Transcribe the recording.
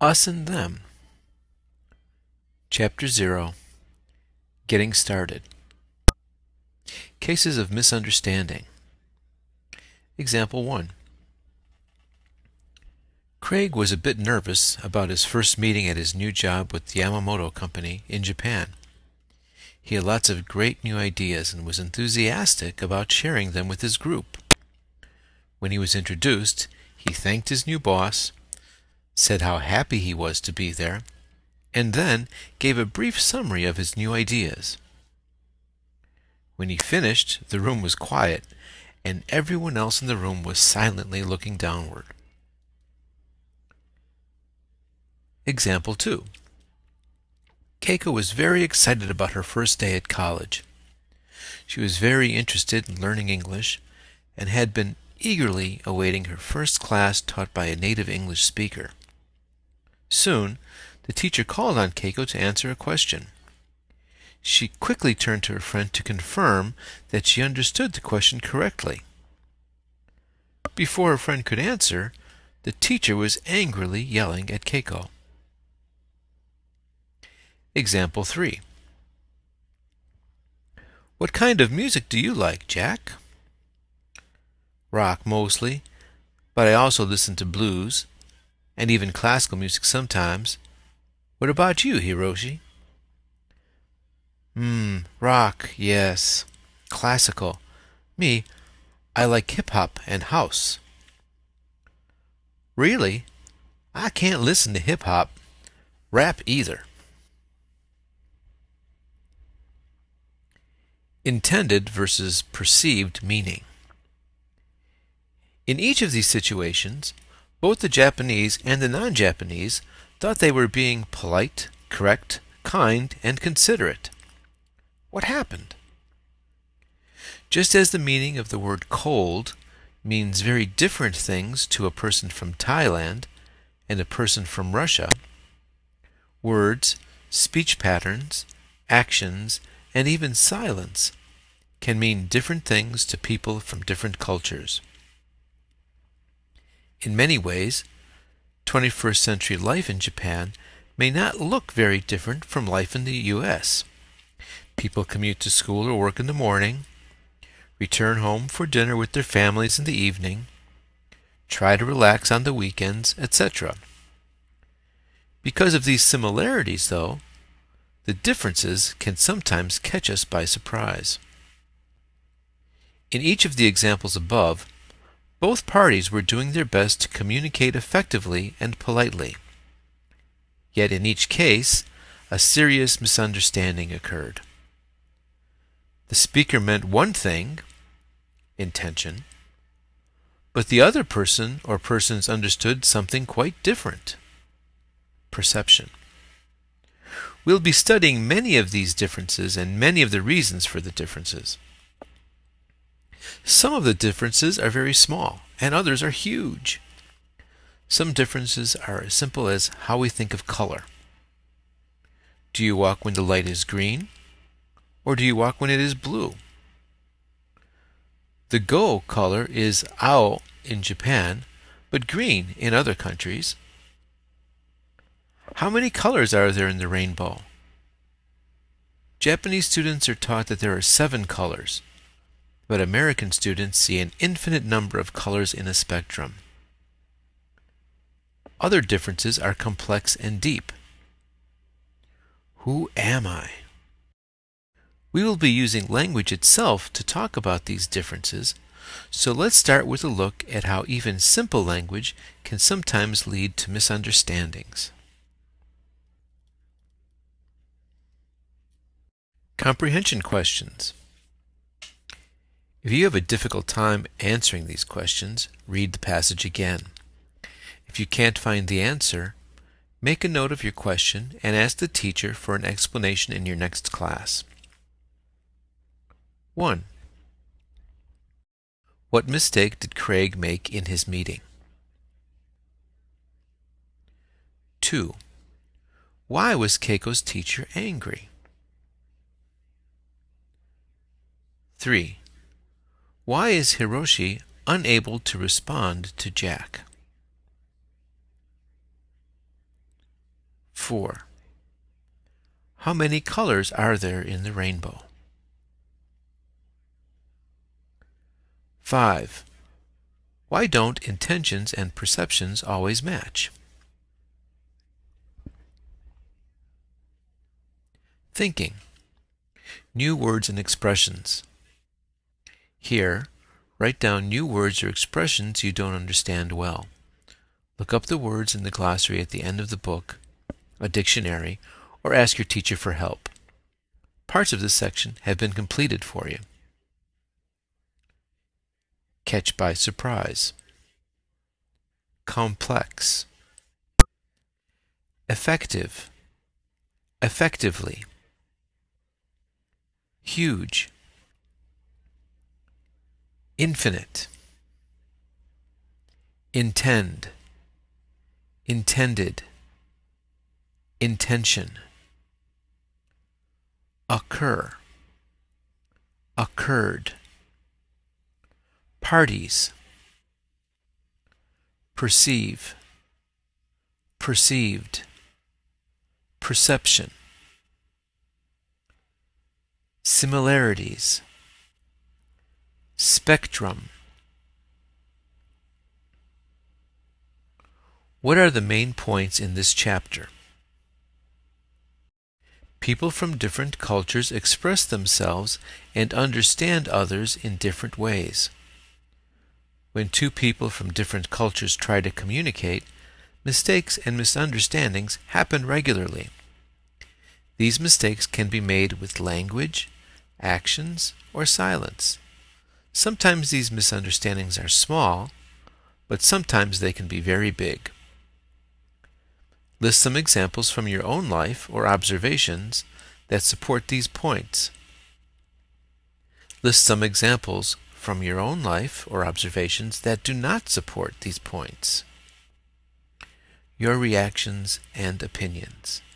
Us and Them. Chapter 0. Getting Started. Cases of Misunderstanding. Example 1. Craig was a bit nervous about his first meeting at his new job with the Yamamoto Company in Japan. He had lots of great new ideas and was enthusiastic about sharing them with his group. When he was introduced, he thanked his new boss, said how happy he was to be there, and then gave a brief summary of his new ideas. When he finished, the room was quiet, and everyone else in the room was silently looking downward. Example 2. Keiko was very excited about her first day at college. She was very interested in learning English and had been eagerly awaiting her first class taught by a native English speaker. Soon, the teacher called on Keiko to answer a question. She quickly turned to her friend to confirm that she understood the question correctly. Before her friend could answer, the teacher was angrily yelling at Keiko. Example 3. What kind of music do you like, Jack? Rock mostly, but I also listen to blues, and even classical music sometimes. What about you, Hiroshi? Rock, yes. Classical. Me, I like hip-hop and house. Really? I can't listen to hip-hop, rap either. Intended versus perceived meaning. In each of these situations, both the Japanese and the non-Japanese thought they were being polite, correct, kind, and considerate. What happened? Just as the meaning of the word cold means very different things to a person from Thailand and a person from Russia, words, speech patterns, actions, and even silence can mean different things to people from different cultures. In many ways, 21st century life in Japan may not look very different from life in the U.S. People commute to school or work in the morning, return home for dinner with their families in the evening, try to relax on the weekends, etc. Because of these similarities, though, the differences can sometimes catch us by surprise. In each of the examples above, both parties were doing their best to communicate effectively and politely. Yet in each case, a serious misunderstanding occurred. The speaker meant one thing, intention, but the other person or persons understood something quite different, perception. We'll be studying many of these differences and many of the reasons for the differences. Some of the differences are very small, and others are huge. Some differences are as simple as how we think of color. Do you walk when the light is green, or do you walk when it is blue? The go color is ao in Japan, but green in other countries. How many colors are there in the rainbow? Japanese students are taught that there are 7 colors, but American students see an infinite number of colors in a spectrum. Other differences are complex and deep. Who am I? We will be using language itself to talk about these differences, so let's start with a look at how even simple language can sometimes lead to misunderstandings. Comprehension questions. If you have a difficult time answering these questions, read the passage again. If you can't find the answer, make a note of your question and ask the teacher for an explanation in your next class. 1. What mistake did Craig make in his meeting? 2. Why was Keiko's teacher angry? 3. Why is Hiroshi unable to respond to Jack? 4. How many colors are there in the rainbow? 5. Why don't intentions and perceptions always match? Thinking. New words and expressions. Here, write down new words or expressions you don't understand well. Look up the words in the glossary at the end of the book, a dictionary, or ask your teacher for help. Parts of this section have been completed for you. Catch by surprise. Complex. Effective. Effectively. Huge. Infinite. Intend. Intended. Intention. Occur. Occurred. Parties. Perceive. Perceived. Perception. Similarities. Spectrum. What are the main points in this chapter? People from different cultures express themselves and understand others in different ways. When two people from different cultures try to communicate, mistakes and misunderstandings happen regularly. These mistakes can be made with language, actions, or silence. Sometimes these misunderstandings are small, but sometimes they can be very big. List some examples from your own life or observations that support these points. List some examples from your own life or observations that do not support these points. Your reactions and opinions.